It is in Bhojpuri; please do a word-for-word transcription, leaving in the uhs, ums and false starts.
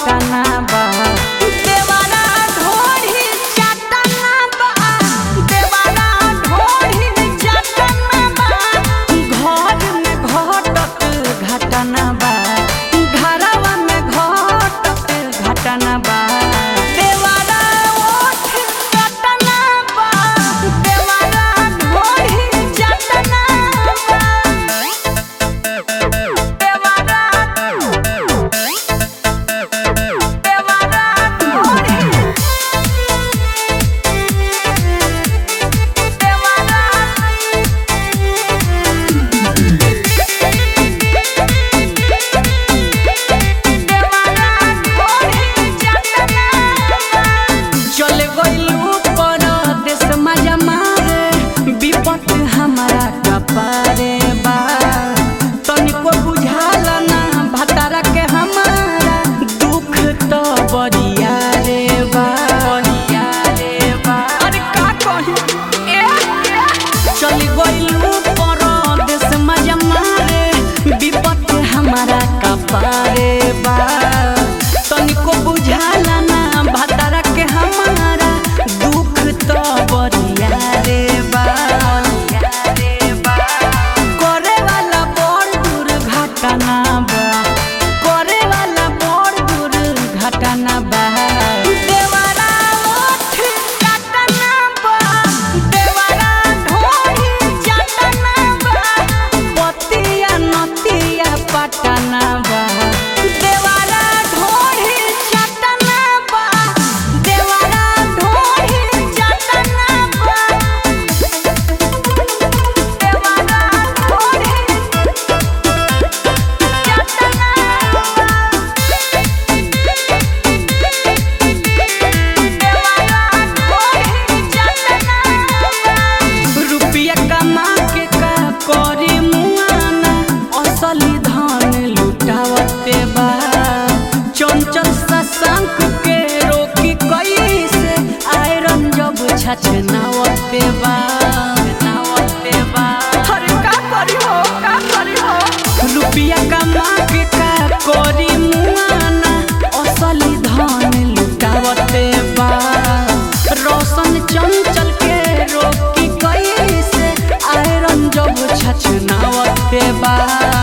पटना बा देवारा ढोरी चटना बा देवारा ढोरी चटना बा घर में घटत घटना बा घरवा में घटत घटना बा देवारा ओठ चटना बा देवारा ढोरी चटना बा देवारा हमारा कपारे बा तनिको बुझाला ना भतारा के हमारा दुख तो बरिया रे बा बरिया रे बा अरे का कही ए चली गइलू परदेस मजा मारे विपत हमारा कपारे बा तनिको बुझाला ना भतारा के हमारा दुख तो बरिया रे बा घटना बा करे वाला बड़ दूर घटना बा देवारा ओठ चटना बा देवारा ढोरी चटना बा पतिया नतिया पटना बा देवारा ढोरी चटना बा देवारा ढोरी चटना बा देवारा ढोरी करी मुआना असली धन लुटावते बा चंचल शशांक के रोकी कैसे आयरन जब छछनावते बा नावते बा अरे का करी हो का करी हो रुपया कमा के का करी मुआना असली धन लुटावते बा रोशन चंचल के रोकी कैसे आयरन जब छछनावते बा।